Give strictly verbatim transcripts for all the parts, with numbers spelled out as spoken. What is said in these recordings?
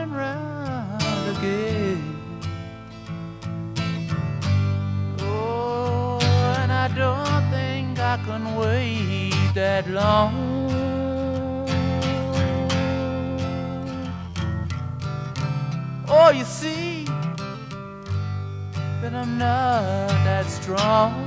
turning round again. Oh, and I don't think I can wait that long. Oh, you see that I'm not that strong.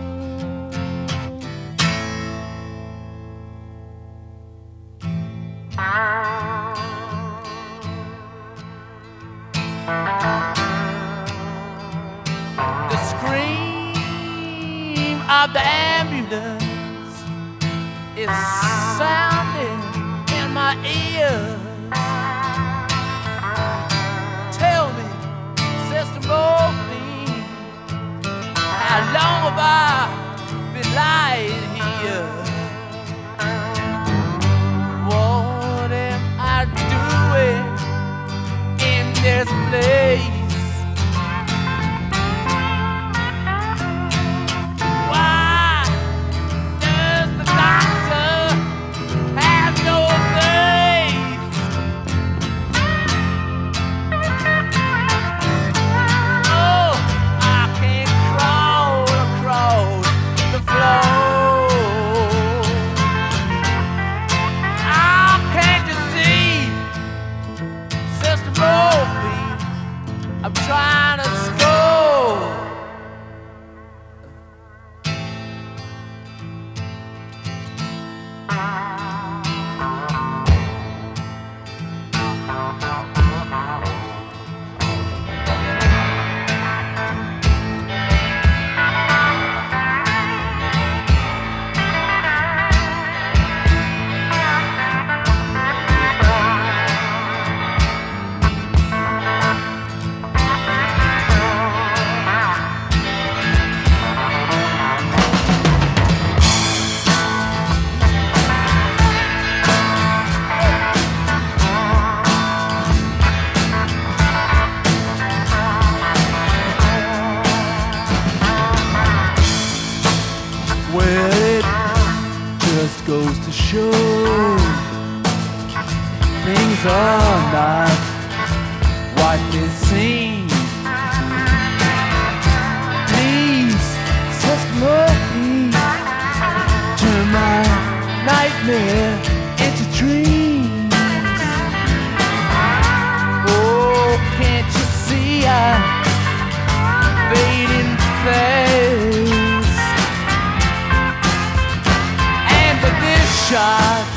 The scream of the ambulance is sounding in my ear. Tell me, Sister Morphine, how long have I been lying here? What am I doing in this place? Why does the doctor have no face? Oh, I can't crawl across the floor. Oh, can't you see, Sister Morphine, I'm trying to score. Well, it just goes to show things are not what they seem. Please, Sister Morphine, turn my nightmare into dreams. Oh, can't you see I'm fading fast? Shot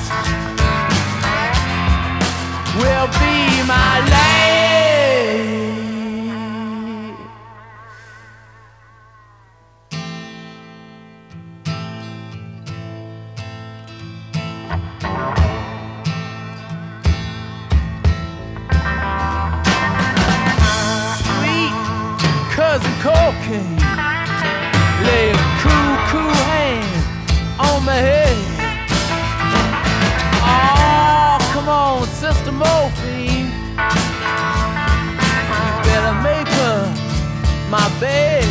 will be my last. Sweet cousin cocaine, lay a cool, cool hand on my head. Come on, Sister Morphine, you better make her my bed.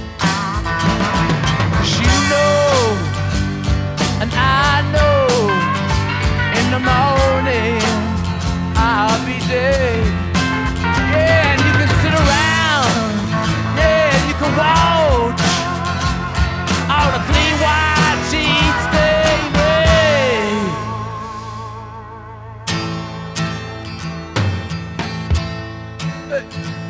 She knows, and I know, in the morning I'll be dead. Yeah, and you can sit around, yeah, and you can watch all the clean white sheets stay. Hey.